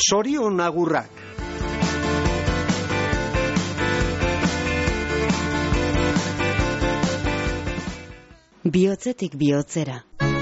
Zorion agurrak. Bihotzetik bihotzera.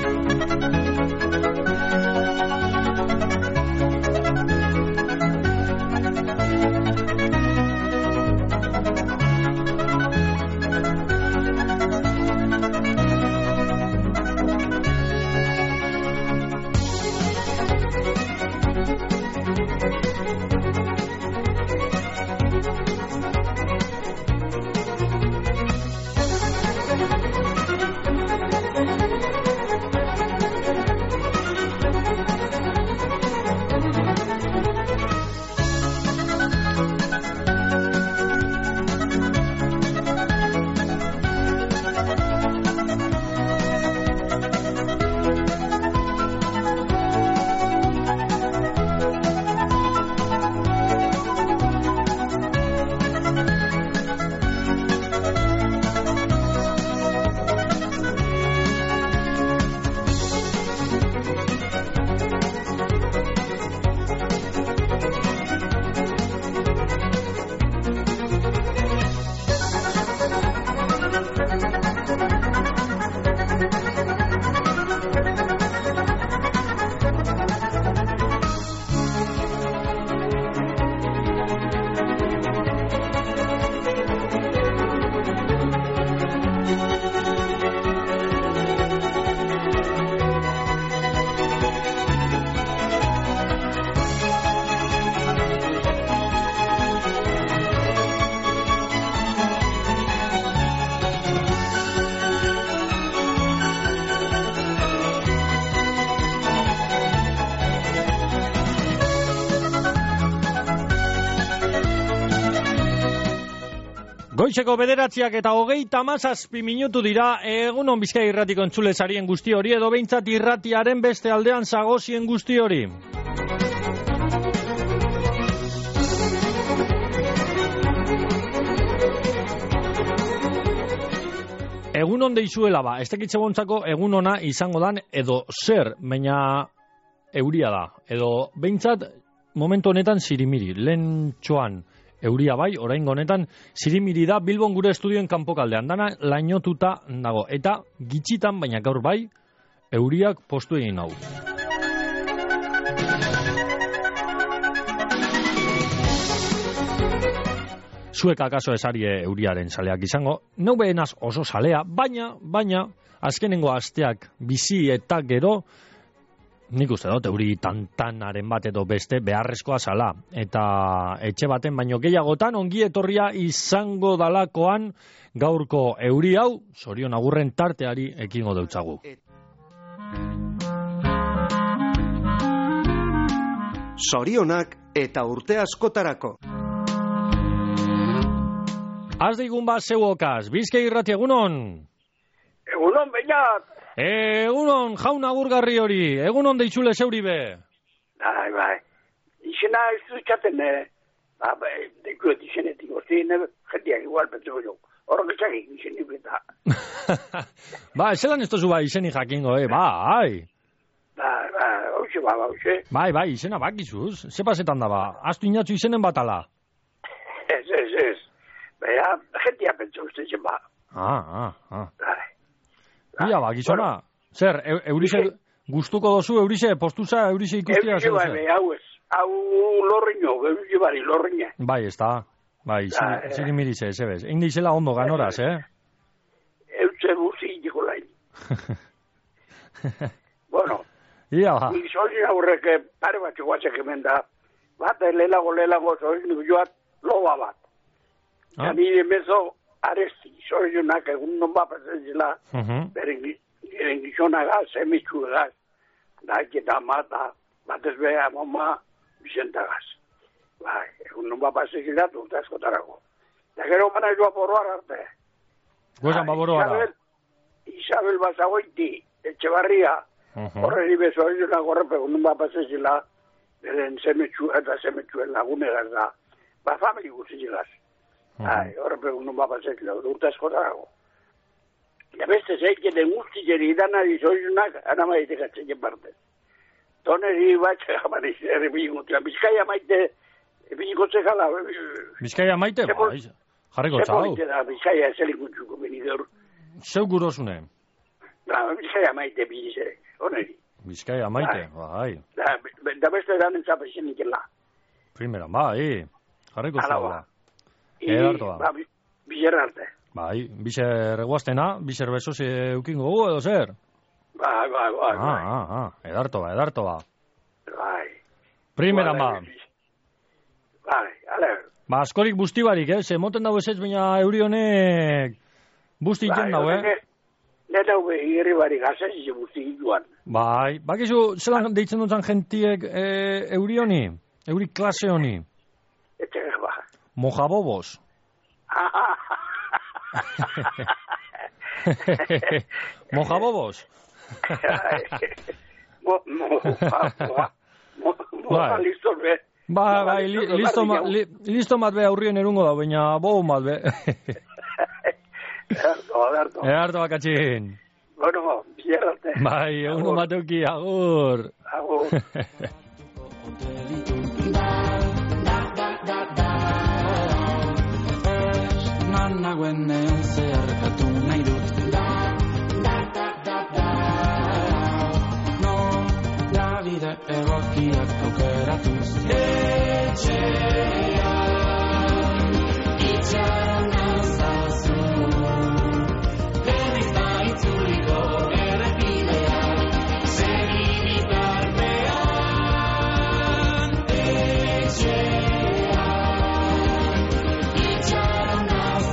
Goizeko 9:27 minutu dira, egunon Bizkaia irratiko entzule sarien guzti hori, edo behintzat irratiaren beste aldean zagozien guzti hori. Egunon deizuela ba, ez dakitze bontzako egunona izango dan, edo zer, baina euria da, edo behintzat momentu honetan zirimiri, lehen txoan, euria bai, oraingo honetan zirimiri da Bilbon gure estudioen kanpokaldean dana lainotuta dago. Eta gitxitan, baina gaur bai, euriak postu egin hau. Zuek akaso esarie euriaren saleak izango, neu behenaz oso salea, baina, azkenengo asteak bizi eta gero, nik uste dut, euri tantanaren bat edo beste beharrezkoa zala. Eta etxe baten baino gehiagotan ongi etorria izango dalakoan gaurko euri hau, Zorion agurren tarteari ekingo deutzagu. Zorionak eta urte askotarako. Az deigun bat zeuokaz, Bizkaia irrati egunon? Egunon, bainat! Egunon, jaun agurgarri hori, egunon deitzule zeuri be. Bai, izena ez dutxaten, dekuet izenetik, jendeak igual petzuko jo, horrek ezagik izenik eta. Ba, zelan ez tozu ba izenik jakingo, bai. Hauxe. Bai, izena bakizuz, ze pasetan da ba, astu inatzu izenen batala. Ez. Baina, jendeak pentsu uste zen ba. Ia ba, gizona, zer, eurize gustuko dozu, eurize postuza, eurize ikustia? Eurize bai, hau lorriño, eurize bari lorriña. Bai, ez da, zirimirize, ez ebez. Egin dizela ondo ganoraz, Eurize buzi indiko lain. Bueno, ia ba. Zozin aurrek pare batxo guatzak hemen da, bat lehenago, zozin joat loba bat. Nire mezo, aresti, Zorionak egun non bat pasatzela, beren gizonagaz, emitxugaz, daiketa mata, batez beha mama, Bizentagaz. Bai, egun non bat pasatzela, urte askotarako. Eta gero mana joa boroar arte. Gozan ba boroara? Isabel Basagoiti, Etxebarria, horreri bezo Zorionak horrepe, egun non bat pasatzela, beren semetxuen lagunegaz da, ba famili guztiegaz. Horrepe egun bat pasatzela, urte askotarako. Eta beste zeiken guztieri idanari Zorionak, anamaitek atzeken partez. Toneri bat, jamaniz, errebigotea. Bizkaia maite, biliko zekala. Bizkaia maite, bai. Jarriko txau. Bizkaia zelikutxuko benidor. Zeu gurosune. Bizkaia maite bizere, oneri. Bizkaia maite, bai. Da beste eran entzapezen ikela. Primera, bai. Jarriko txau da. Edarto da. Bizer arte. Bai, bizer eguaztena, bizer besoz eukingo gu edo zer? Bai. Edarto ba. Bai. Primera, ba. Bai, ale. Ba, askorik busti barik, ze moten dago ezetz, baina euri honek busti iten dago, Neta hube irri barik azen, ze busti ituan. Bai, bakizu, zelan deitzen dutzen gentiek euri honi? Euri klase honi? Etxek, ba. Mojabobos. Mojabobos. Moja listos be. Bai, listo mat be aurrien erungo da, baina bobo mat be. Edarto bakatxin. Bueno, bierarte. Bai, egun mateuki, agur. Agur. Nagoenean zeharkatu nahi dut Nola bide egokiak aukeratuz Etxean itxaron azazu Denez da itzuliko errepidea Segi bitartean Etxean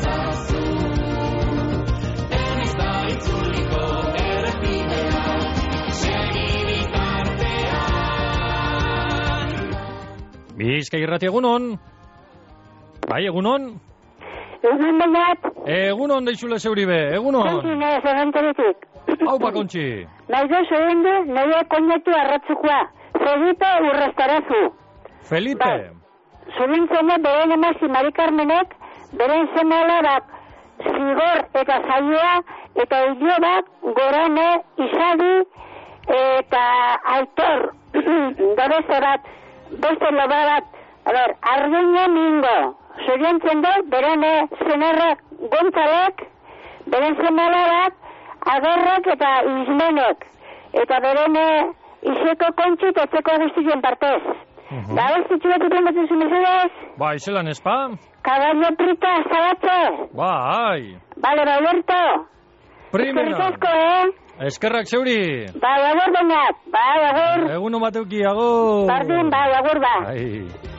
Bizkai irrati egunon. Bai, egunon. Egun bat. Egunon deixule zeuribe, egunon. Kontzi nahi zeganteretik. Haupa, kontzi. Nahi da zegoende, nahi koñatu arratzukoa. Felipe Urrastarazu. Felipe. Zurintzene beren emazi Mari Carmenek, beren zemalabak Zigor eta Zaioa, eta Ilobak, Gorane, Izadi, eta Aitor, Doreze bat, beste loba bat, Argeña Mingo, zurintzen dut, beren zenarrak Gontzalek, beren zemalabak, Agerrak eta Izmenek, eta beren izeko kontxit etzeko guztien partez. Da ez ditxuetu primotu zumizudez? Bai, zelan espa? Caballo prita, zabatze? Bai. Bale, Roberto. Primera. Eskerrik asko, Eskerrak zeuri. Bai, agur bainat. Bai, agur. Eguno mateuki, agur. Bardin, bai, agur ba. Bai.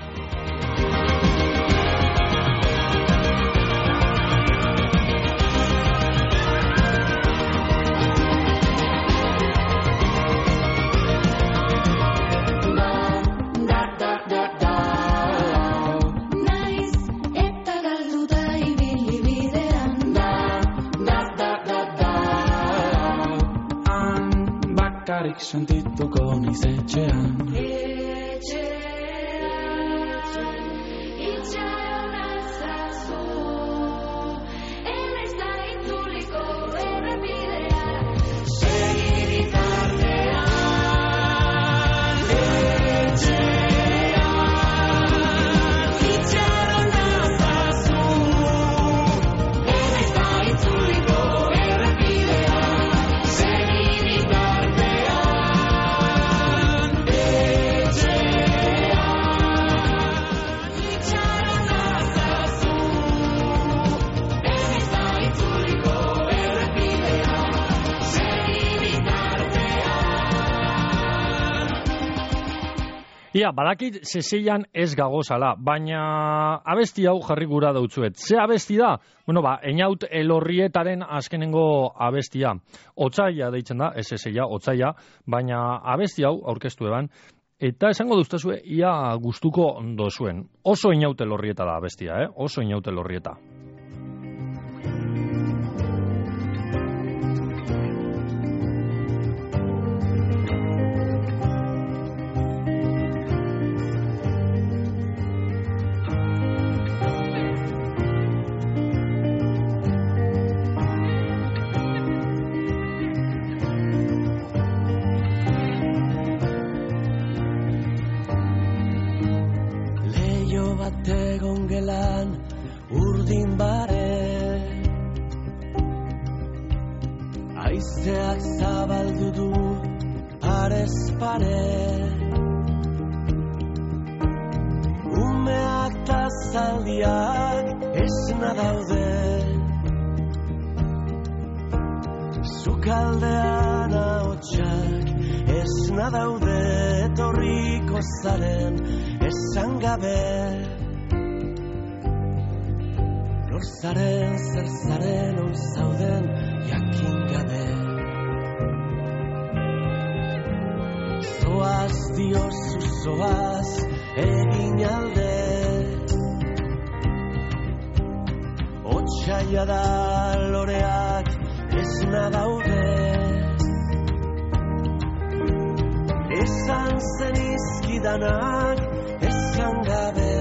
Sentituko niz etxean itxaron azazu Enez da itzuliko errepidea Segi bitartean Etxean itxaron azazu Enez da itzuliko errepidea Segi Ia, badakit zeseian ez gagozala, baina abesti hau jarri gura dautzuet. Ze abesti da? Bueno, Einaut Elorrietaren azkenengo abestia. Otsaia deitzen da, ez zeseia, otsaia, baina abesti hau aurkeztu eban. Eta esango duztazue, ia gustuko dozuen. Oso Einaut Elorrieta da abestia, Oso Einaut Elorrieta. urdin bare. Aizeak zabaldu du parez pare. Umeak ta zaldiak esna daude. Sukaldean ahotsak esna daude, etorriko zaren esan gabe. Nor zaren, zer zaren, on zauden jakin gabe. Zoaz diozu zoaz egin alde. Otsaia da loreak esna daude. Esan zen izkidanak esan gabe.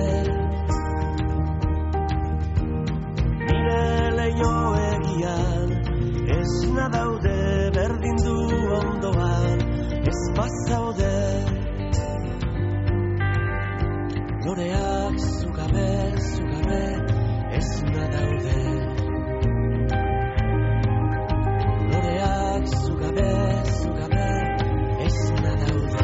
Nire leio egian esna daude, berdin du ondoan ez bazaude. Loreak zugabe, zugabe esna daude. Loreak zugabe, zugabe esna daude.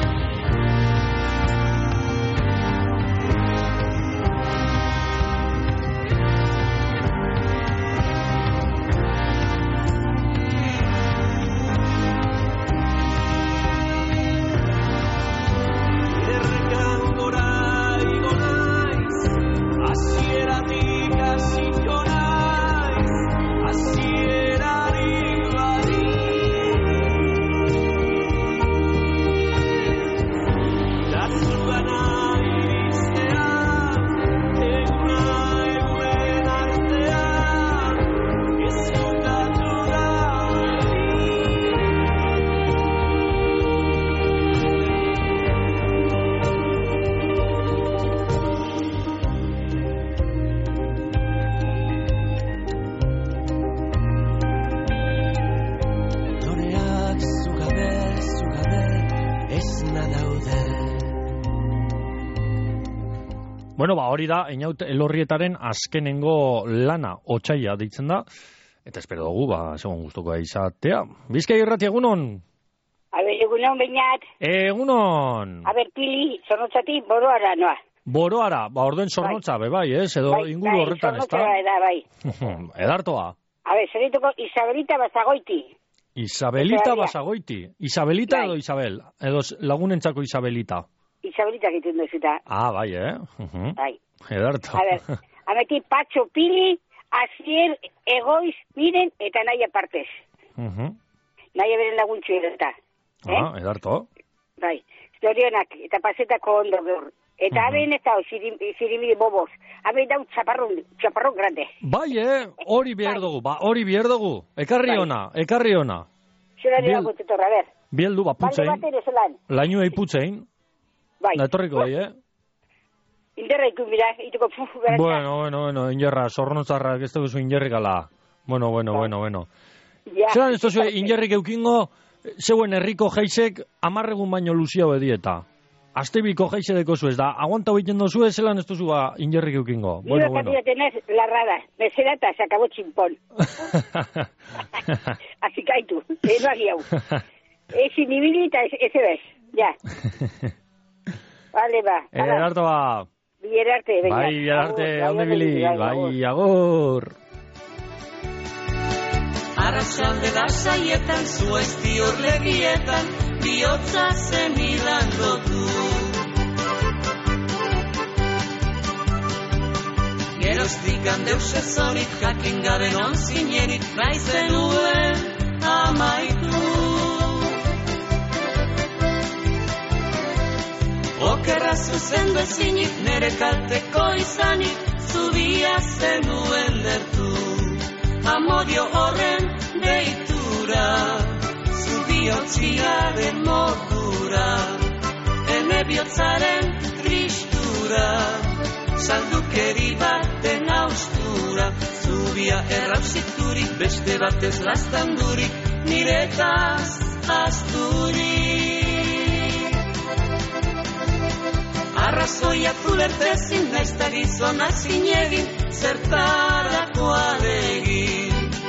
Bueno, hori da, Einaut Elorrietaren azkenengo lana, Otsaia deitzen da, eta espero dugu, segun gustukoa izatea. Bizkai Irrati, egunon? Egunon, Beñat. Egunon. Pili, Zornotzatik, Boroara, noa. Boroara, orduen Zornotza, bai, edo inguru horretan, ez da? Bai, Edartoa. Zerituko Isabelita Basagoiti. Isabelita Basagoiti. Isabelita edo Isabel? Edo lagunentzako Isabelita? Isabelita egiten duzuta. Bai, Bai. Edarto. Ameti Patxo, Pili, Asier, Egoiz, Miren, eta nahi apartez. Nahi beren laguntzu eta. Edarto. Bai. Zorionak, eta pasetako ondo gaur. Eta haben ez da, zirimide boboz. Haben dau txaparron grande. Bai, hori behar dugu, hori behar dugu. Ekarri ona. Zerari dago tetorra, ber. Bieldu, putzein. Balde bater ezelan. Lainua iputzein. Bai. Natorriko bai, Inderra ikun bira, ituko gara. Bueno, injerra, Zornotzarrak ez dugu zu injerrikala. Bueno. Ja. Zeran ez duzu injerrik eukingo, zeuen herriko jaisek 10 egun baino luziago edieta. Astebiko jaise deko zu ez da, aguanta hoiten dozu ez zelan ez duzu injerrik eukingo. Bueno. Tenés la rada, meserata, se acabó chimpón. Así kaitu, no agiau. Ez inibilita, ese bez, ja. Vale, ba. Ederarte ba. Bilerarte, venga. Bai, bilerarte, onde bili, bai, agur. Arratsalde lasaietan, zu esti horlegietan, bihotza zen hilangotu. Geroztik handeus ezonik, jakin gabe non zinenik, nahi zenuen amaitu. Okerra zuzendu ezinik, nere kalteko izanik, zubia zenuen lertu. Amodio horren deitura, zubiotziaren modura, ene bihotzaren tristura, saldukeri baten austura, zubia errausiturik, beste batez lastandurik, niretaz asturik. Arrazoia zulertezin, naizta gizona zinegin, zertarako alegin.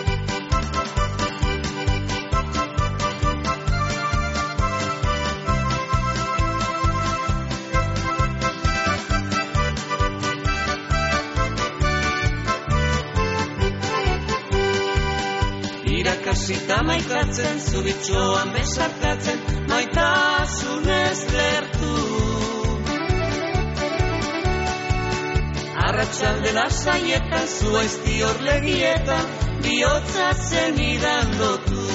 Irakasita maitatzen, zubitxoan besarkatzen, maitasunez lertu. Arratsalde lasaietan, zuaizti orlegietan, bihotza zenidan lotu.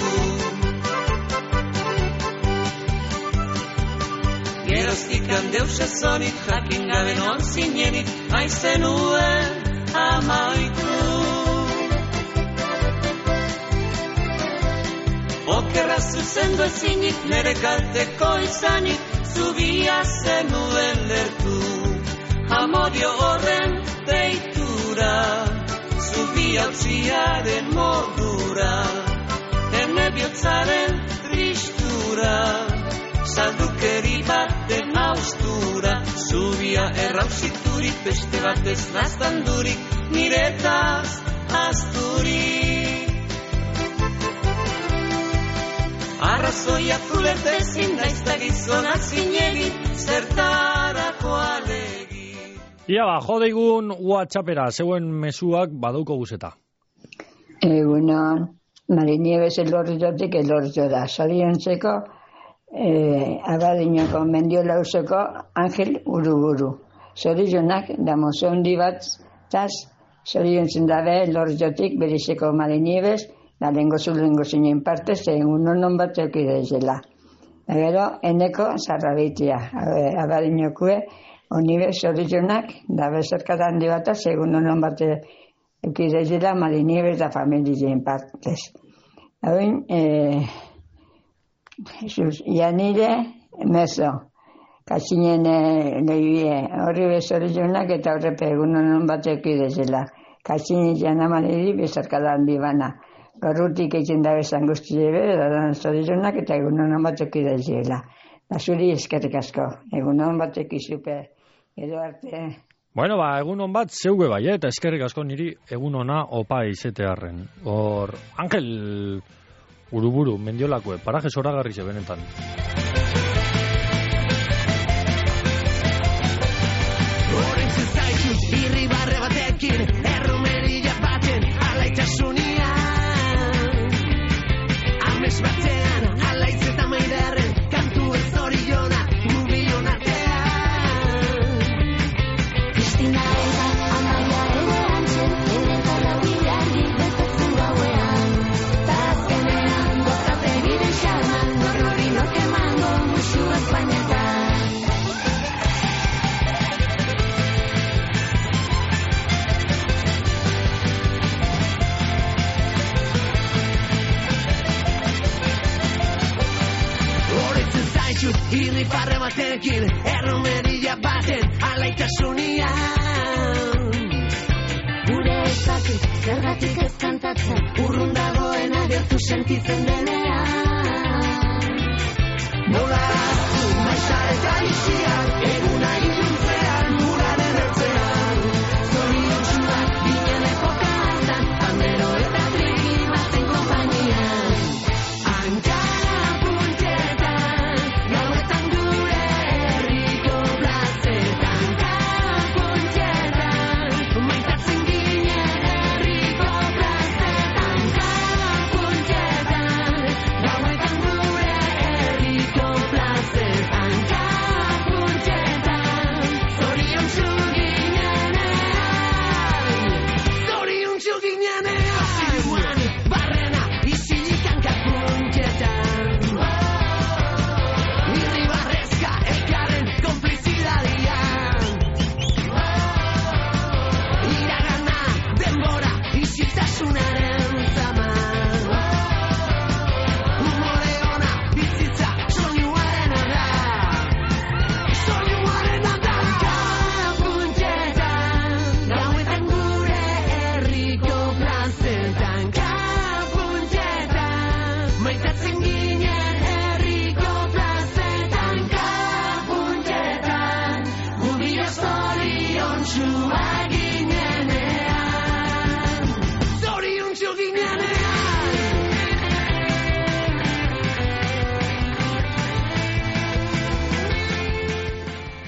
Geroztikan deus ezonik, jakin gabe non zinenik, aizenuen amaitu. Okerra zuzendu ezinik, nere kalteko izanik, zubia zenuen lertu. Amodio horren deitura, zubia utziaren modura, ene bihotzaren tristura, saldukeri baten haustura, zubia errausiturik, beste batez naztandurik, niretaz asturik. Arrazoia zulertezin, naizta gizona zinegin, zertarako alegin. Ia jodeigun WhatsAppera, zeuen mezuak badauko guzeta. Egunon, Marinieves elorritotik elorritora. Zoriontzeko, Abadiñoko Mendiola Uzoko Angel Uruburu. Zorionak, damozo hundi bat, taz, zoriontzen dabe elorritotik berizeko Marinieves, da lengo zinen parte, egun non bat eukide izela. Gero, eneko zarrabitia, Abadiñokue, onibe zorionak, da bezarkat handi bat, egun non bat eukide izela, Marinieves da familien partez. Hauin, Janire mezo, katsinen lehie, horri bezorionak eta horrepe egun non bat eukide izela. Katsinen janamaneri bezarkat handi bana. Garrutik egin da bezan guzti ebe, da zorionak eta egunon batek idazela. Da zuri eskerrik asko, egunon batek izupe, edo arte. Bueno, egunon bat zeuge bai, eta eskerrik asko niri egunona opa izetearren. Hor, Angel Uruburu, Mendiolakue, paraje zoragarri zebenetan. Horren zizaitzuz, birri barre batekin, erromerilla baten, alaitasunia. Batean, alaitz eta maiderren, kantu ez zoriona, gubion artean. Kristina eta Amaia ere antzen, eta laugilargi betetzu gauean. Ta azkenean, bozkategiren xarman, norrori nork emango musu Espainetan. Irri parre batekin, erromerilla baten, alaitasunia. Gure ezakit, zergatik ez kantatzen, urrun dagoena gertu sentitzen denean. Nola aztu, maisa eta izian, eguna iluntzean, muraren ertzean. Zoriontsuak ginen epoka hartan, pandero eta triki baten konpainian.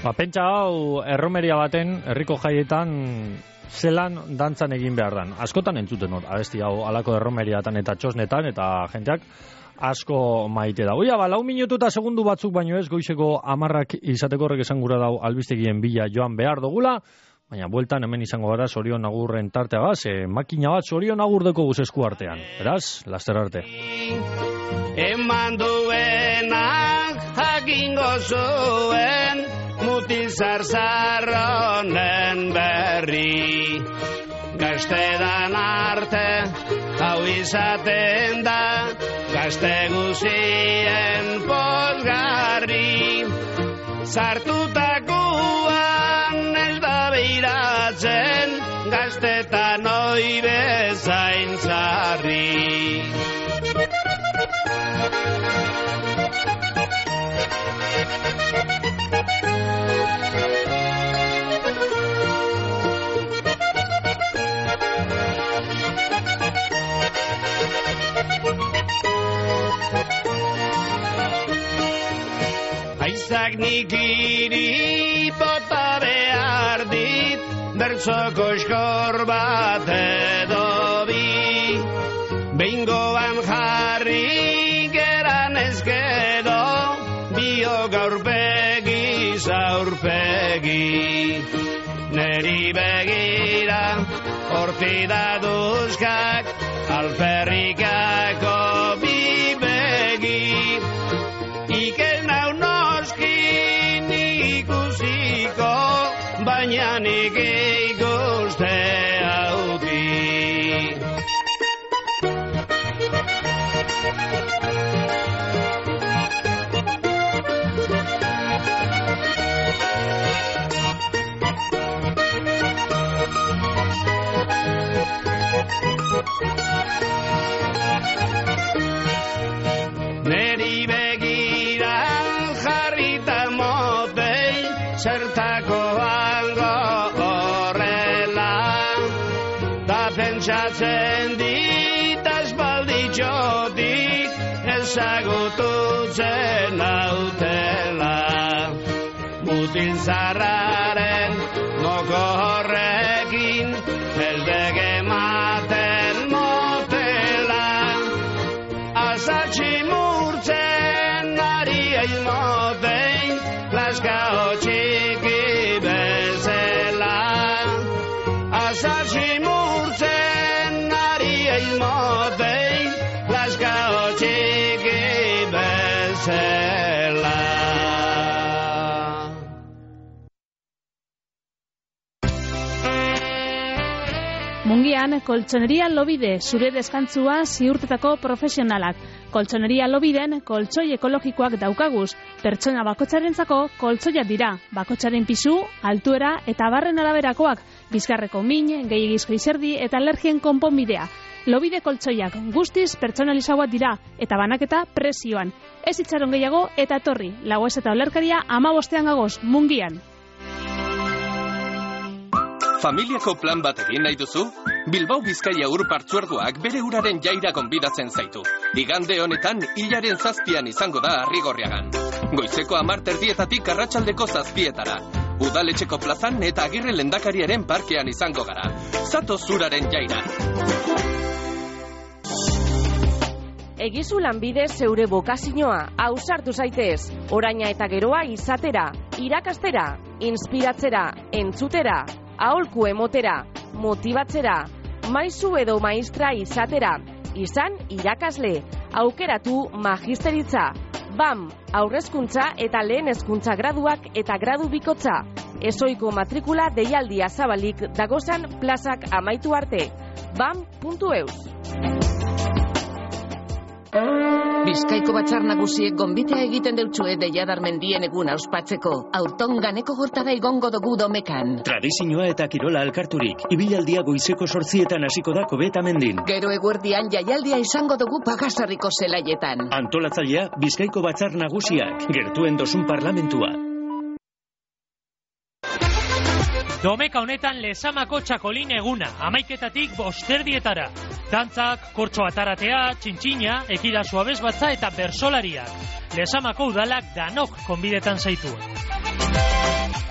Pentsa hau erromeria baten, herriko jaietan, zelan dantzan egin behar dan. Askotan entzuten hor, abesti hau alako erromeriatan eta txosnetan, eta jenteak asko maite da. Oia, 4 minutu eta segundu batzuk baino ez, goizeko 10 izateko horrek esan gura dau albistegien bila joan behar dugula, baina bueltan hemen izango gara Sorion Agurren tarteagaz, makina bat Sorion Agurdeko guz esku artean. Beraz, laster arte. Eman duenak jakingo zuen mutil zarzarronen berri. Gaztedan arte hau izaten da, gazte guzien pozgarri. Sartutakoan ez da beiratzen, gaztetan oi bezain zarri. Aizak nikiri bota behar dit, bertzoko eskor bat edo bi. Behingoan jarri geran ezkedo, biok aurpegi zaurpegi. Neri begira hortida duzkak, alferrikako bi begi. Ikel nau noskin ikusiko, baina nik ikuste hauti. Neri begira jarrita motei, zertako hango horrela. Da pentsatzen dit aspalditxotik, ezagututzen nautela. Mutil zarraren moko horrekin, eldek ematen motela. Azatxi murtzen ari eilmotein, laska hotxiki bezela. Azatxi murtzen ari eilmotein, laska hotxiki bezela. Mungian, koltsoneria Lobide, zure deskantzua ziurtetako profesionalak. Koltsoneria Lobiden, koltsoi ekologikoak daukaguz. Pertsona bakotxarentzako koltsoiak dira. Bakotxaren pisu, altuera eta barren araberakoak. Bizkarreko min, gehiagizko izerdi eta alergien konponbidea. Lobide koltsoiak guztiz pertsonalizauak dira eta banaketa prezioan. Ez itxaron gehiago eta etorri. Lagoez eta olerkaria 15 gagoz, Mungian. Familiako plan bat egin nahi duzu? Bilbao Bizkaia Ur Partzuergoak bere uraren jaira gonbidatzen zaitu. Igande honetan, hilaren 7 izango da Arrigorriagan. Goizeko 10:30 arratsaldeko 7:00. Udaletxeko plazan eta Agirre Lehendakariaren parkean izango gara. Zatoz uraren jaira. Egizu lanbide zeure bokazioa, ausartu zaitez, oraina eta geroa izatera, irakastera, inspiratzera, entzutera, aholku emotera, motibatzera, maizu edo maistra izatera, izan irakasle, aukeratu magisteritza, BAM, aurrezkuntza eta lehen hezkuntza graduak eta gradu bikotza, ezoiko matrikula deialdia zabalik dagozan plazak amaitu arte, bam.eus. Bizkaiko Batzar Nagusiek gonbitea egiten deutsue Deiadar mendien eguna ospatzeko. Aurton ganeko gortada igongo dugu domekan. Tradizioa eta kirola alkarturik. Ibilaldia goizeko 8:00 hasiko da Kobeta mendin. Gero eguerdian jaialdia izango dugu Pagasarriko zelaietan. Antolatzailea Bizkaiko Batzar Nagusiak. Gertuen dosun parlamentua. Domeka honetan Lezamako txakolin eguna, 11:00 5:00. Dantzak, kortxo ataratea, txintxina, ekida suabez batza eta bersolariak. Lezamako udalak danok konbidetan zaituen.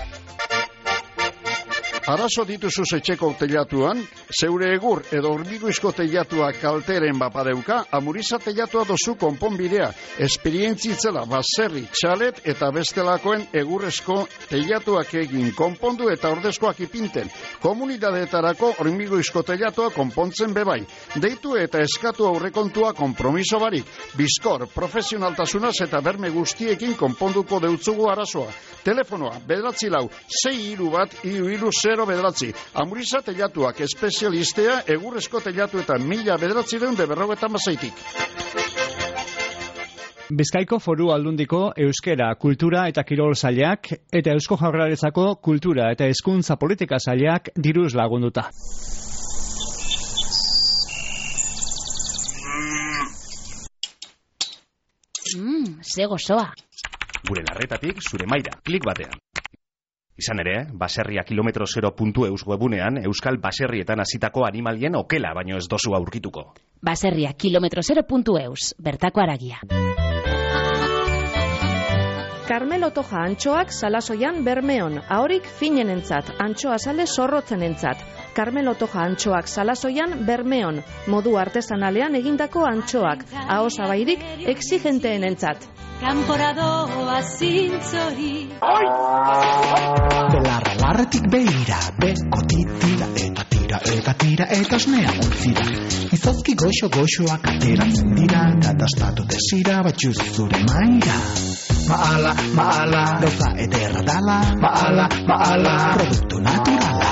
arazo dituzu etxeko teilatuan, zeure egur edo hormiguizko teilatua kalteren bapadeuka, Amuriza teilatua dozu konponbidea, esperientzitzela baserri, txalet eta bestelakoen egurrezko teilatuak egin konpondu eta ordezkoak ipinten. Komunidadeetarako hormiguizko teilatua konpontzen bebai. Deitu eta eskatu aurrekontua konpromiso barik. Bizkor, profesionaltasunaz eta berme guztiekin konponduko deutzugu arazoa. Telefonoa, 9-6-1-3-3-0 Amuriza teilatuak espezialistea egurrezko teilatuetan 1996-tik. Bizkaiko Foru Aldundiko Euskera, Kultura eta Kirol Sailak eta Eusko Jaurlaritzako Kultura eta Hezkuntza Politika Sailak diruz lagunduta. Ze gozoa. Gure larretatik zure maira, klik batean. Izan ere, baserria0.eus webunean euskal baserrietan hasitako animalien okela baino ez dozu aurkituko. Baserria0.eus, bertako aragia. Carmelo Toja antxoak Salasoian Bermeon, ahorik finenentzat, antxoa sale zorrotzenentzat. Carmelo Toja antxoak Salasoian Bermeon, modu artesanalean egindako antxoak, ahosabairik exigenteenentzat. Kanporadoa zintzori. Belarra larretik behira, bekotitira eta tira eta osnea utzira. Izozki goxoak ateratzen dira, katastatu desira batxuz zure maira. Maala, gauza ederra dala, maala, produktu naturala.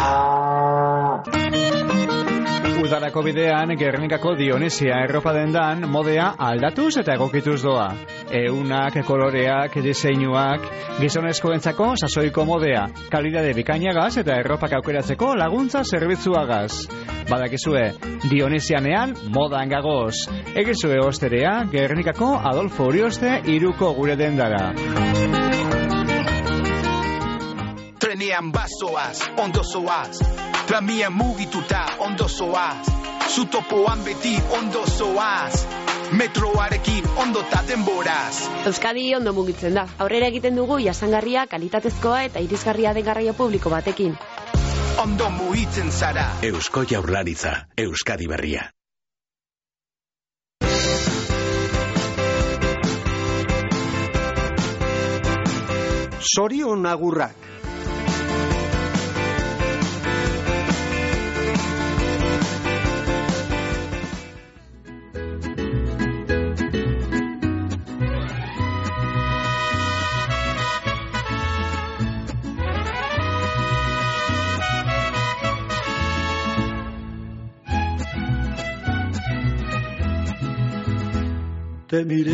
Udarako bidean, Gernikako Dionesia erropa dendan modea aldatuz eta egokituz doa. Eunak, koloreak, diseinuak, gizonezkoentzako sasoiko modea, kalidade bikainagaz eta erropak aukeratzeko laguntza zerbitzuagaz. Badakizue, Dionesianean modan gagoz. Egizue osterea, Gernikako Adolfo Urioste 3ko gure dendara. Trenean bazoaz, ondo zoaz, tramian mugituta ondo zoaz, zutopoan beti ondo zoaz, metroarekin ondota denboraz. Euskadi ondo mugitzen da. Aurrera egiten dugu jasangarria, kalitatezkoa eta irisgarria den garraio publiko batekin. Ondo mugitzen zara. Eusko Jaurlaritza, Euskadi berria. Zorion agurrak. Te miré,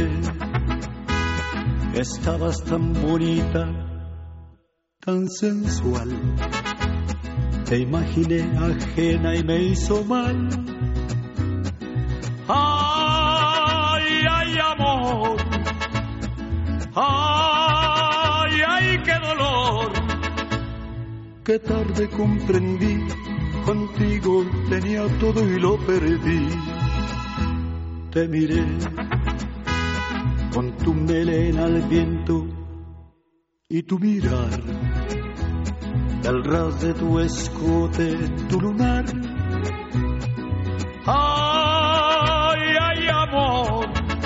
estabas tan bonita, tan sensual. Te imaginé ajena y me hizo mal. Ay, ay, amor. Ay, ay, qué dolor. Qué tarde comprendí, contigo tenía todo y lo perdí. Te miré con tu melena al viento y tu mirar, el ras de tu escote, tu lunar. Ay, ay, amor,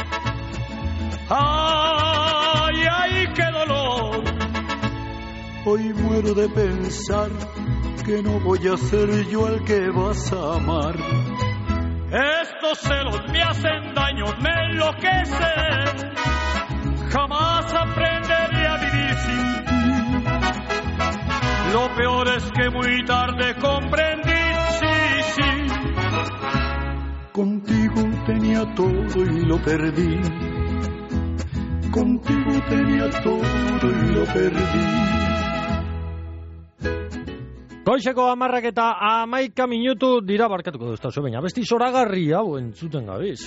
ay, ay, qué dolor. Hoy muero de pensar que no voy a ser yo el que vas a amar. Estos celos me hacen daño, me enloquecen. Jamás aprenderé a vivir sin ti. Lo peor es que muy tarde comprendí, sí. Contigo tenía todo y lo perdí. Contigo tenía todo y lo perdí. Goizeko 10 eta 11 minutu dira barkatuko duzta zu, baina besti zoragarria hau entzuten gabiz.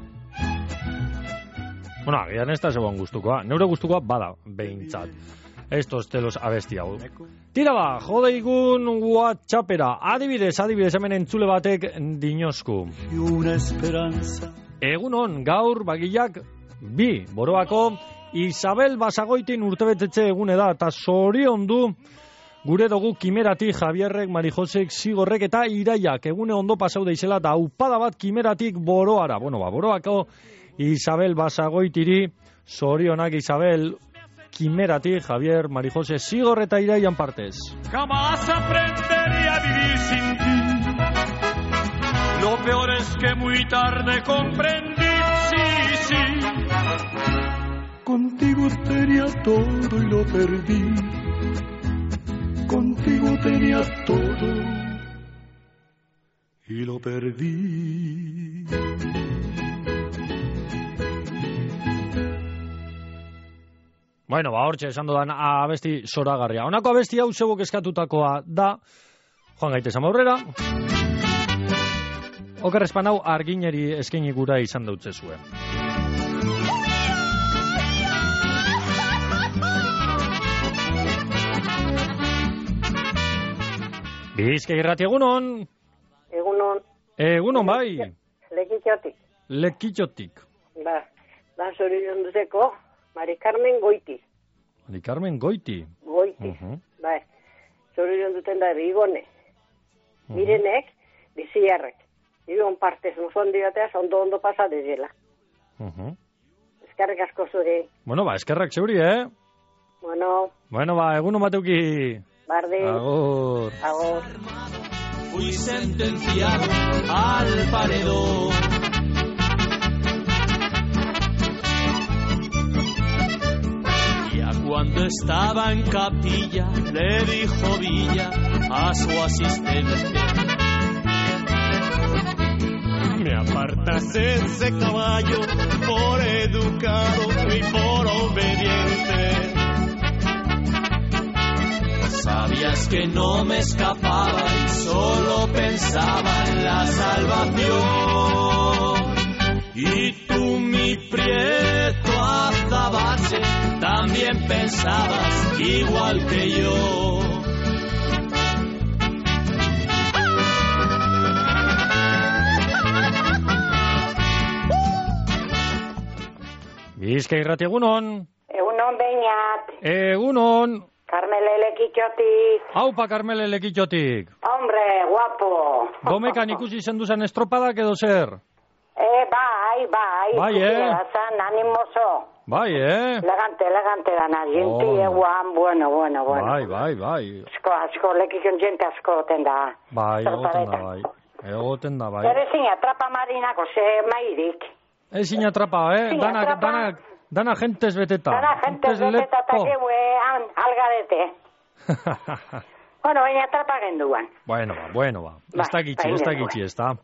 Bueno, agian ez da zegoen gustukoa. Neure gustukoa bada, behintzat. estos telos abesti hau. Tira ba, jodeigun WhatsAppera. Adibidez, hemen entzule batek dinosku. Egunon, gaur bagilak bi, Boroako Isabel Basagoitin urtebetetze egune da, eta zorion du gure dugu Kimeratik, Javierrek, Marijosek, Zigorrek eta Iraiak. Egune ondo pasau deizela, eta upada bat Kimeratik Boroara. Boroako Isabel Basagoitiri, zorionak Isabel, Kimeratik, Javier, Marijose, Zigor eta Iraian partez. Jamás aprendería a vivir sin ti. Lo peor es que muy tarde comprendí, sí. Contigo tenía todo y lo perdí. Contigo tenía todo y lo perdí. Bueno, hortxe esan dudan abesti zoragarria. Honako abesti hau zebok eskatutakoa da, joan gaitezen aurrera. Oker espan hau argineri eskaini gura izan dautze zuen. Bizkai irrati egunon. Egunon bai. Lekitxotik. Ba, zorion duzeko, Mari Carmen Goiti. Mari Carmen Goiti? Goiti, bai. Zorion duten da Bigone. Mirenek, biziarrek. Iron partez, mozon dioteaz, ondo pasa dezela. Eskerrik asko zuri. Bueno, ba, eskerrak zeuri, Bueno, ba, egunon bateuki. Bardin. Agur. Fui sentenciado al paredón. Ya cuando estaba en capilla, le dijo Villa a su asistente: me apartas ese caballo por educado y por obediente. Sabías que no me escapaba y solo pensaba en la salvación. Y tú, mi prieto azabache, también pensabas igual que yo. Bizkai irrati egunon. Egunon beinat. Egunon. Carmele Lekitxotik. Aupa, Carmele Lekitxotik. Hombre, guapo. Gomekan ikusi zenduzan estropadak edo zer? Bai. Bai, Zan, animoso. Bai, Elegante dana, gente eguan, bueno. Bai. Asko, Lekitxon jente asko oten da. Bai, egoten da, bai. Erezina, trapa marinako, ze mairik. Ezin atrapa, Dana gentes beteta. Dana gentes beteta eta geue algadete. Bueno, baina atrapa genduan. Bueno, ba. Ez da gitxi, ez da.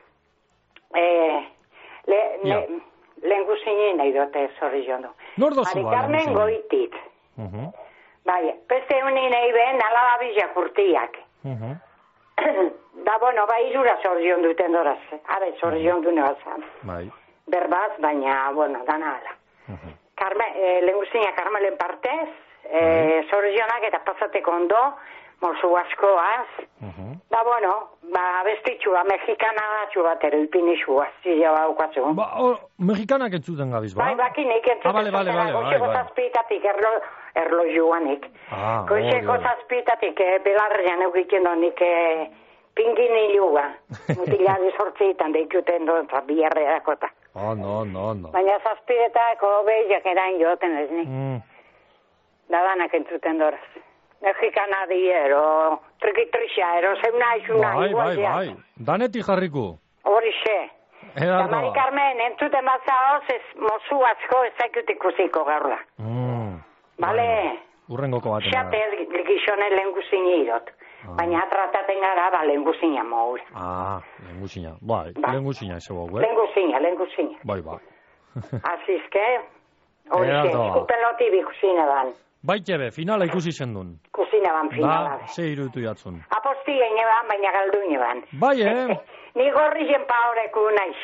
Lehen guzini nahi dote, zorri jondo. Nor dozu, Mari Carmen Goitit. Bai, beste honi nahi ben alaba bizak urtiak. Da, bueno, irura zorri jondo duten doraz. Habe, zorri jondo nebazan. Bai. Berbaz, baina, bueno, dana ala. Lehen guztinak Carmelen partez, zorionak eta pasateko ondo, morzu askoaz. Da, bueno, bestitxua, mexikanatxu bat ero, ipinixua, zila baukatzu. Mexikanak entzuten gabiz, ba? Bai, bakinik entzuten zuten, goizeko zazpitatik, erlojuanik. Goizeko zazpitatik, belarrean eukiken donik, pingin iluga. Mutilari sortzitan deikuten doan, biarreakota. No. Baina zazpiretako behiak erain joten ez nik. Danak entzuten doraz. Mexikana diero, trikitrixa, zeuna izuna. Bai. Danetik jarriku. Horixe. Mari Carmen, entzuten batzaoz, mozu asko ezakut ikusiko gaur da. Bale? Urrengoko baten. Xate gizonen lehen guzin irot. Baina trataten gara, lehen guzina moura. Lehen guzina. Bai, lehen guzina ez ego, Lehen guzina. Bai. Azizke, horixe, eskupenoti bi kusina ban. Baitebe, finala ikusi zendun. Kusina ban finala. Ze irutu jatzun. Aposti egin ban, baina galdu egin ban. Bai, Ni gorri jen paoreku naiz.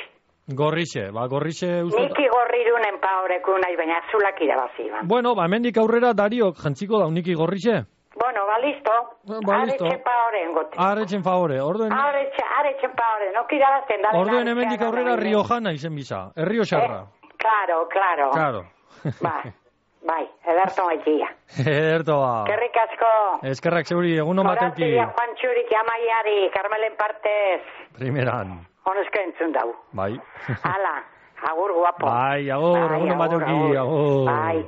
Gorrixe, uste... Niki gorrirunen paoreku nahi, baina zulak irabazi, ba. Bueno, hemendik aurrera Dariok jantziko da Niki Gorrixe. Bueno, listo. Aretxen paoren gote. Aretxen favore, orduen... Aretxen paoren, no kirabazten da. Orduen hemendik aurrera Riojana izen bisa, Errioxarra. Claro. Bai, ederto maitia. Ederto ba. Kerrik asko. Eskerrak zeuri, egunon bateuki. Horazia Juan Txurik, Amaiari, Carmelen partez. Primeran. Honezko entzun dau. Bai. Hala, agur guapo. Bai, agur, egunon bateuki, agur. Bai.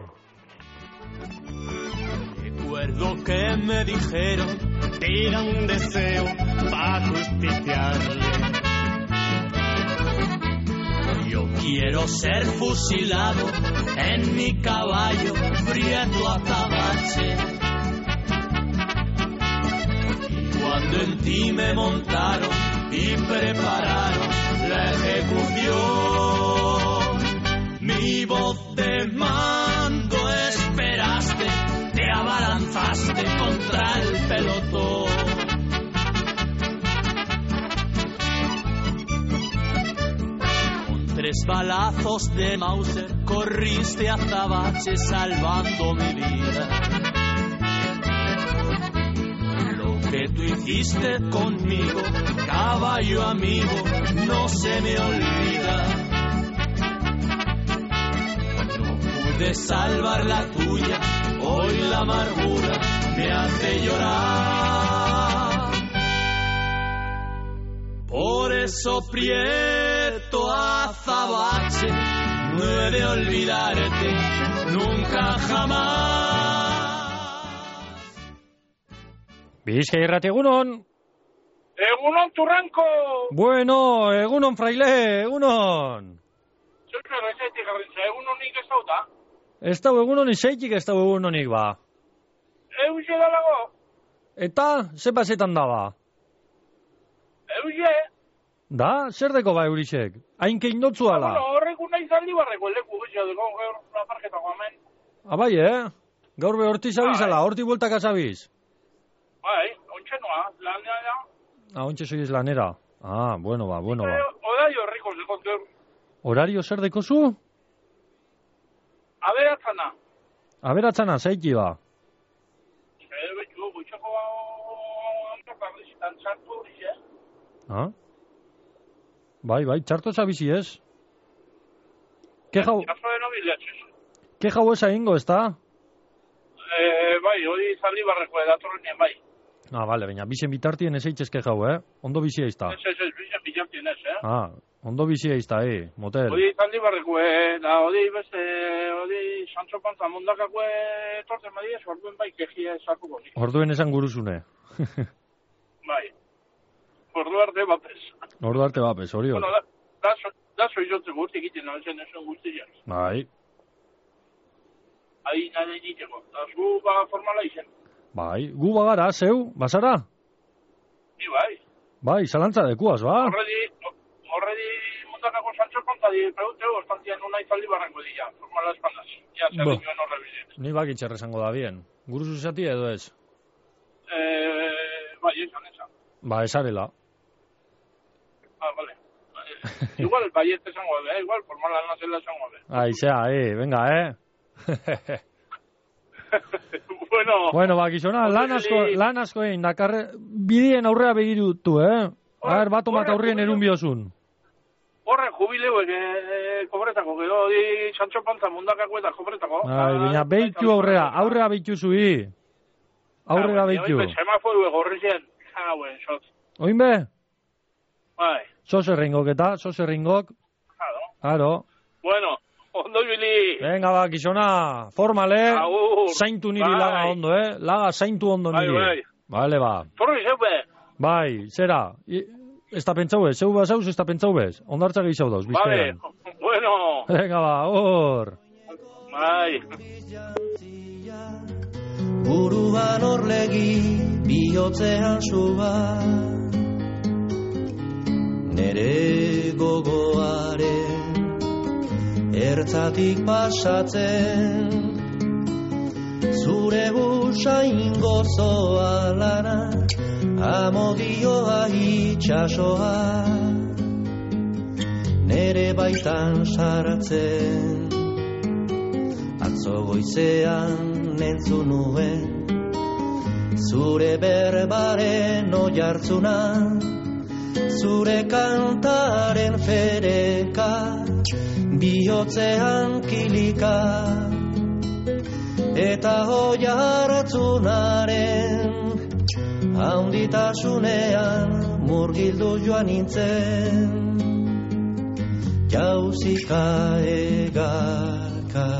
Recuerdo que me dijeron, tira un deseo para justiciarle. Yo quiero ser fusilado en mi caballo prieto azabache. Y cuando en ti me montaron y prepararon la ejecución, mi voz de mando esperaste, te abalanzaste contra el pelotón. 3 balazos de Mauser corriste a Azabache salvando mi vida. Lo que tú hiciste conmigo, caballo amigo, no se me olvida. No pude salvar la tuya, hoy la amargura me hace llorar. Por eso Prieto Azabache, no he de olvidarte nunca jamás. Bizkai Irrati, egunon. Egunon, Turranko. Bueno, egunon, fraile, egunon. Zerko errezetik garrintza, egunonik ez dauta? Ez dau egunon izaitik ez dau egunonik ba. Euze dalago? Eta, ze basetan daba? Euze? Da, zer deko ba eurixek? Hain kein dotzu ala? Bueno, horreku nahi zaldi barreko leku gizia dugu, gaur aparketako hemen. Abai, gaur be horti zabizala, horti bueltaka zabiz? Bai, ontsa noa, lanera da. Ontsa soiz lanera. Bueno ba. Horario horriko zekontu. Horario zer deko zu? Aberatzana. Aberatzana, zaiki ba? Betxu, goitxako amorkarrizitan txartu hori, Bai, txarto zabizi ez? Ke jau esa ingo, ez da? Bai, hori zaldi barreko edatorrenien, bai. Bale, baina, bizen bitartien ez eitxezke jau, Ondo bizia izta. Ez, bizen bitartien ez, Ondo bizia izta, motel. Hori zaldi barreko, da hori beste, hori Sancho Panza mundakako etortzen badiez, orduen bai kejia esakuko. Orduen esan guruzune. Bai. Ordu arte bapes, hori hori. Bueno, da soizotze guzti egiten, nabezen esan guztiak. Bai. Ahi nade egiteko, da zu ba formala izen. Bai, gu bagara, zeu, bazara? Ni bai. Bai, zalantza dekuaz, ba? Horredi mundakako Sancho kontadi, pregunteu, ostantian unai zaldi barrango dira, formala espandaz. Ja, zer dinoen horre bidez. Ni bakitxerre esango da bien. Guruzu zati edo ez? Bai, esan. Ba, esarela. Vale. Igual, baiet esango be, igual, formala nazela esango be. Aizea, venga, Bueno, gizona, lan asko egin, dakarre, bidien aurrea begirutu, bat omat aurrien erun biozun. Horren, jubileu, kobretako, gero, di Sancho Panza mundakako eta kobretako. Baina, behitu aurrea behitu zui. Aurrea behitu. Semaforu egorrizien, hauen, sot. Oin be? Bai. Soserringok eta, Claro. Bueno, ondo ibili. Venga, gizona, formale. Zaintu niri laga ondo, Laga zaintu ondo niri. Bai. Vale, ba. Forri zeupe. Bai, zera. Ez da pentsau bez, zeu bazauz ez da pentsau bez. Ondartza gehiago dauz, bizpean. Vale, bueno. Venga, hor. Bai. Buruan orlegi, bihotzean suba, nere gogoaren ertzatik pasatzen, zure usain gozoa lana, amodioa itxasoa, nere baitan saratzen. Atzo goizean entzun nuen, zure berbaren oihartzuna, zure kantaren fereka, bihotzean kilika, eta oihartzunaren haunditasunean murgildu joan nintzen, jauzika egaka.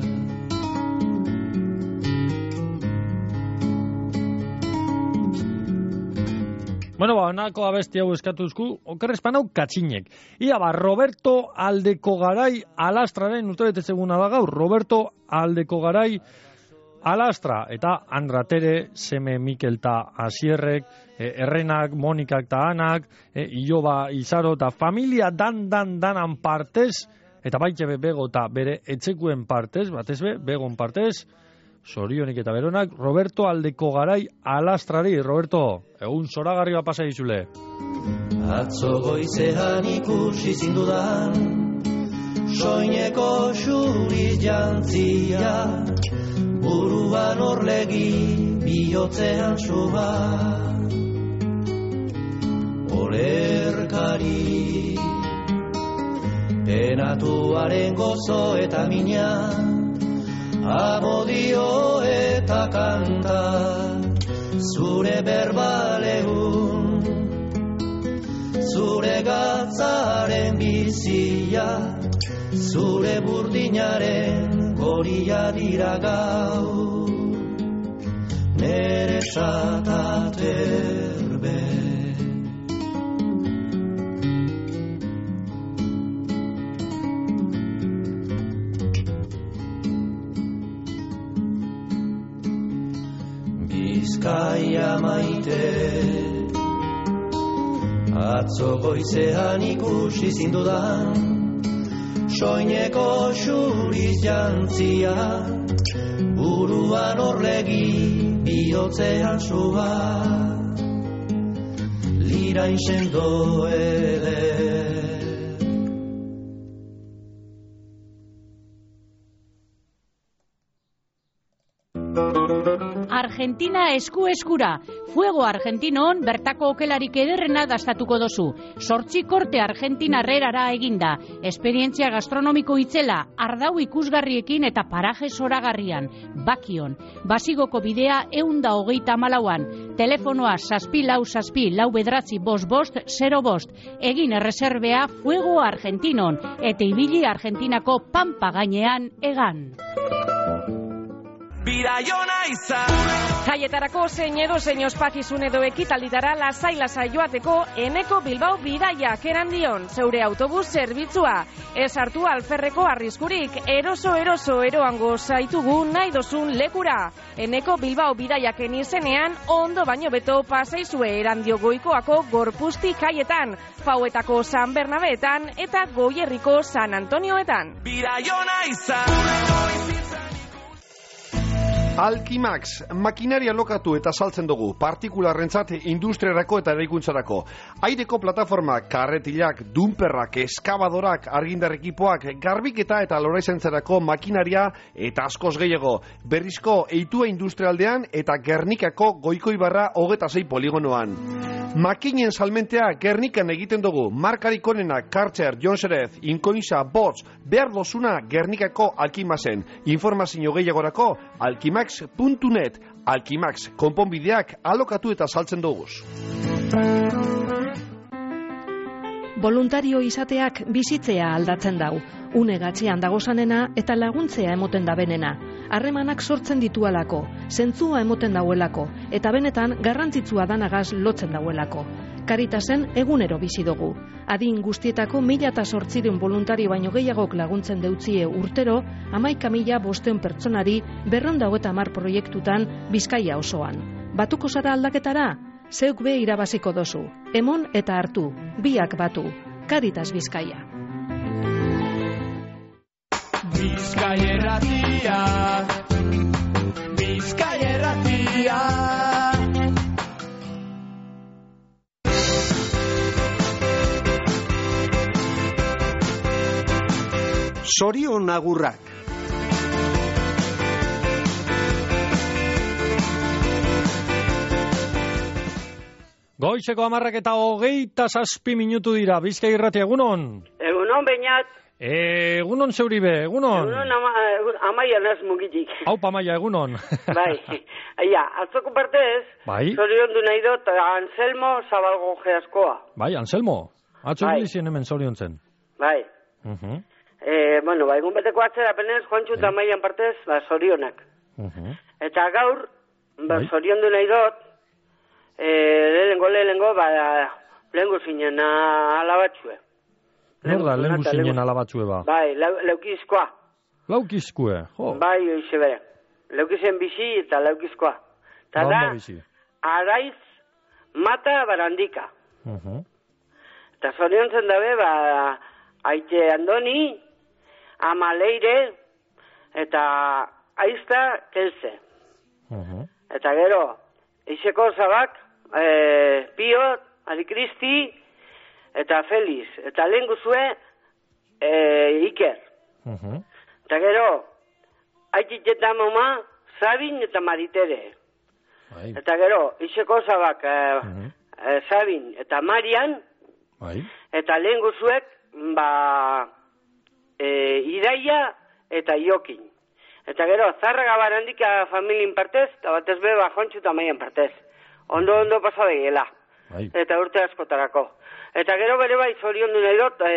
Bueno, nahako abesti hau eskatuzku, okerrezpan hau katxinek. Ia Roberto Aldekogarai Alastraren, urtebete seguna da gaur, Roberto Aldekogarai Alastra, eta Andratere, Seme Mikel ta Asierrek, Errenak, Monikak ta Anak, Iloba Izaro, eta familia danan partez, eta baitxe bego eta bere etxekuen partez, batez begon partez, Zorionik eta beronak, Roberto Aldekogarai Alastrari. Roberto, egun zoragarri bat pasa dizule. Atzo goizean ikusi zindudan, soineko xuri jantzia, buruan orlegi bihotzean suba. Olerkari, penatuaren gozo eta mina, amodio eta kanta, zure berbalegun, zure gatzaren bizia, zure burdinaren goria dira gau, nere zataterbe. Bizkaia maite, atzo goizean ikusi zindudan, soineko xuri jantzia, buruan orlegi bihotzean suba, lirain sendo eder. Argentina esku-eskura. Fuego Argentinon bertako okelarik ederrena dastatuko dozu. 8 korte argentinarrerara eginda. Esperientzia gastronomiko itzela, ardau ikusgarriekin eta paraje zoragarrian. Bakion. Basigoko bidea 134an. Telefonoa 644-445-505. Egin erreserbea Fuego Argentinon. Eta ibili Argentinako pampa gainean egan. Jaietarako zein edo zein ospakizun edo ekitalditara lasai joateko Eneko Bilbao bidaiak erandion, zeure autobus zerbitzua. Ez hartu alferreko arriskurik, eroso eroango zaitugu nahi dozun lekura. Eneko Bilbao bidaiaken izenean ondo baino beto pasaizue Erandio Goikoako Gorpusti jaietan, Fauetako San Bernabeetan eta Goierriko San Antonioetan. Alkimax, makinaria lokatu eta saltzen dugu, partikularrentzat industriarako eta eraikuntzarako. Aireko plataforma, karretilak, dumperrak, eskabadorak, argindar ekipoak, garbiketa eta loraizentzarako makinaria eta askoz gehiago. Berrizko eitua industrialdean eta Gernikako Goikoibarra 26 poligonoan. Makinen salmentea Gernikan egiten dugu, markarik onena, Kartzer, Jonserez, Inkoinza, Bots, behar dozuna Gernikako Alkimaxen. Informazio gehiagorako, alkimax.net, Alkimax, konponbideak alokatu eta saltzen duguz. Voluntario izateak bizitzea aldatzen dau. Une gatzean dagozanena eta laguntzea emoten da benena. Harremanak sortzen ditualako, zentzua emoten dauelako, eta benetan garrantzitsua danagaz lotzen dauelako. Karitasen egunero bizi dugu. Adin guztietako 1.800 voluntario baino gehiagok laguntzen deutzie urtero, 11.500 pertsonari 250 proiektutan Bizkaia osoan. Batuko zara aldaketara? Zeuk be irabaziko dozu. Emon eta hartu, biak batu. Karitas Bizkaia. Bizkaia erratia, Bizkaia erratia. Zorion agurrak. Goizeko 10:27 minutu dira. Bizkai Irratia, egunon? Egunon, Beñat. Egunon Zeuribe, egunon? Egunon Amaia naz mugitik. Haupa Amaia, egunon. Bai, atzoko partez, bai? Zorion du nahi dut Anselmo Zabalgo Geaskoa. Bai, Anselmo? Atzo gilizien hemen zorion zen. Bai. Bueno, egun beteko atzera penez, Juantxu eta Amaian partez, zorionak. Eta gaur, zorion du nahi dut, lehengo, lehengo zinen alabatxue. Nor da, lehengo zinen alabatxue ba? Bai, leukizkoa. Laukizkue, jo. Bai, oize bere. Leukizien bizi eta leukizkoa. Eta da, Araiz Mata Barandika. Eta zorion zen dabe, Aite Andoni, Amaleire, eta Aizta Kelze. Eta gero, Iseko Zabak, Pio, Arikristi, eta Feliz. Eta lehen guzue, Iker. Eta gero, Aitit eta Mama, Sabin eta Maritere. Eta gero, Iseko Zabak, Sabin eta Marian, eta lehen guzuek, Iraia eta Iokin. Eta gero, Zarraga Barandika familien partez, eta batez be, Jontxu eta Maian partez. Ondo pasa begiela. Eta urte askotarako. Eta gero bere bai, zorion du nahi dut,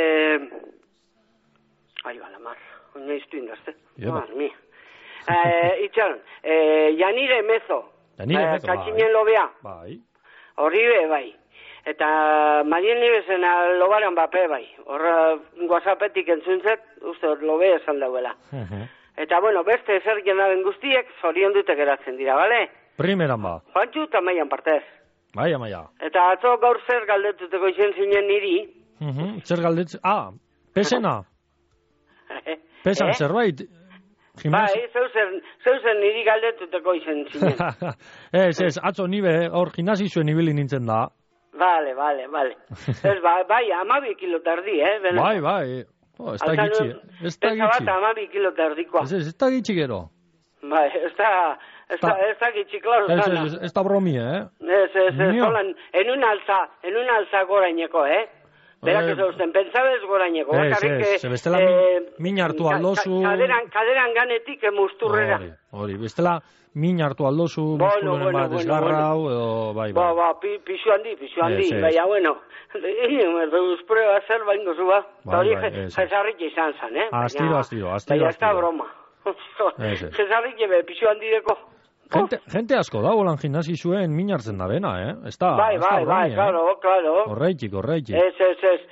balamar, oina iztu indazte. Mia. Itxaron, Janire Mezo. Katxinen lobea. Horribe bai. Eta Marien Nibezen lobaran bape bai. Horra WhatsAppetik entzuntzet, uste lobea esan dauela. Eta bueno, beste ezer jenaren guztiek zorion dute geratzen dira, bale? Primeran ba. Juantxu eta Maian partez. Bai, Amaia. Eta atzo gaur zer galdetuteko izen zinen niri. Zer galdetzen? Pesena. Pesan zerbait. Bai, zeuzen niri galdetuteko izen zinen. Ez, atzo nibe, hor gimnasi zuen ibili nintzen da. Vale. Ez, bai, 12 kilo tardi, Bai. Ez da gitxi. Ez da 12 kilo tardikoa. Ez da gitxi gero. Bai, ez da gitxi, klaro. Ez da bromi, Ez, en un alza goraineko, Berak ez usten, pentsabez goraineko. Ez, bestela min hartu aldozu. Kaderan ganetik musturrera. Hori, bestela min hartu aldozu, musturren bat esgarrau, edo, bai. Pixu handi, baina, bueno, erdeuz prueba zer baingo zuba. Hori, jesarrik izan zan, Astiro. Baina, ez da broma. Jesarrik ebe, pixu handideko. Gente asko da, holan gimnasi zuen min hartzen da bena, Bai, klaro. Horreitik. Ez.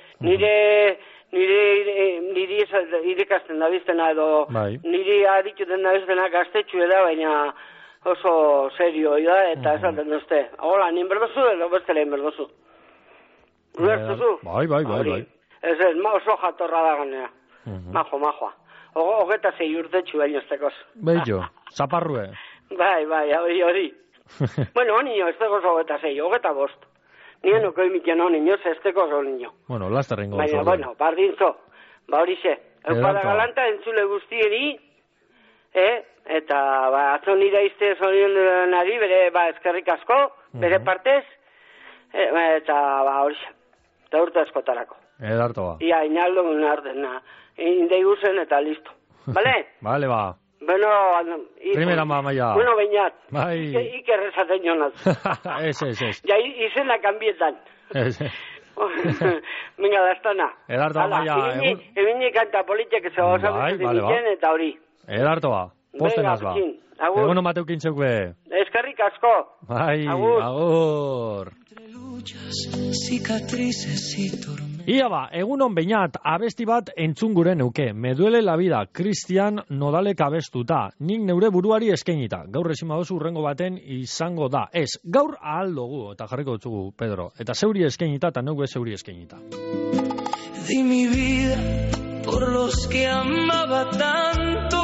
Niri irikasten da biztena edo, niri adituten da biztena gaztetxu da, baina oso serio da, eta esaten duzte. Hola, nien berdozu edo bestelein berdozu. Ulertuzu? Bai. Ez, oso jatorra da ganea. Majoa. Hogeta 6 urtetxu baino estekoz. Bello, zaparrue. Bai, hori. Bueno, niño, ez tegoz hogeta 6, hogeta 5. Nien oko imiten niño, ez tegoz niño. Bueno, lasterrengo. Baina, bueno, bardintzo. Horixe. Eupada galanta entzule guztieri, eta, atzo nira izte zorion nari, bere, eskerrik asko, bere partez, eta, horixe. Eta urte askotarako. Edarto ba. Ia, inaldo ardena. Indeiguzen eta listo. Bale? Bale, ba. Bueno, primera Amaia. Bueno, Beñat. Bai. Iker esaten jonaz. Ez. Ja, izena kanbietan. Ez. Venga, dastana. Edarto Amaia. Ebini kanta politek ez osatzen eta hori. Edarto ba. Postenaz ba. Egunon bateukin zeukbe. Eskerrik asko. Bai, agur. Ia ba, egunon Beñat, abesti bat entzun gure neuke. Me duele la vida, Cristian Nodalek abestuta. Nik neure buruari eskainita. Gaur ezin badozu urrengo baten izango da. Ez, gaur ahal dugu, eta jarriko dutzugu, Pedro. Eta zeuri eskainita, eta neuke zeuri eskainita. Di mi vida por los que amaba tanto.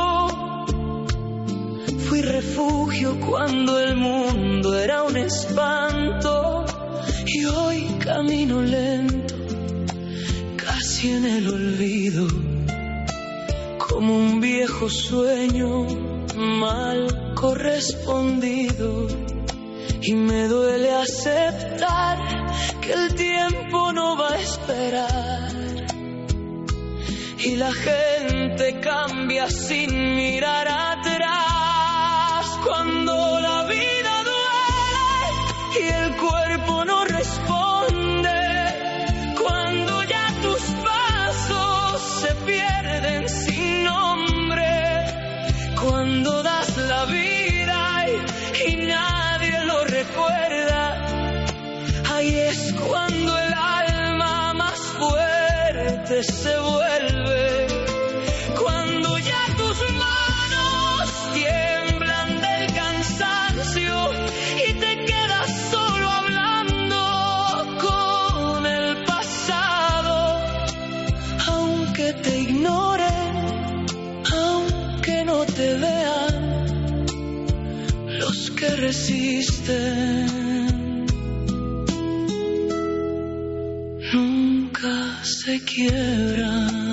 Fui refugio cuando el mundo era un espanto. Y hoy camino lento, casi en el olvido, como un viejo sueño mal correspondido. Y me duele aceptar que el tiempo no va a esperar. Y la gente cambia sin mirar atrás. Cuando la vida duele y el cuerpo no responde. Cuando ya tus pasos se pierden sin nombre. Cuando das la vida y nadie lo recuerda. Ahí es cuando el alma más fuerte se vuelve. Cuando ya tus manos tiemblan del cansancio y te quedas solo hablando con el pasado. Aunque te ignoren, aunque no te vean, los que resisten nunca se quiebran.